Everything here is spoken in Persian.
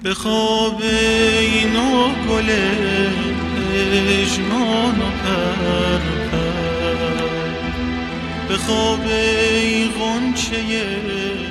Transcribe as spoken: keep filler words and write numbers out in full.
به خواب این و گل پژمان و پرپر، به خواب این غنچه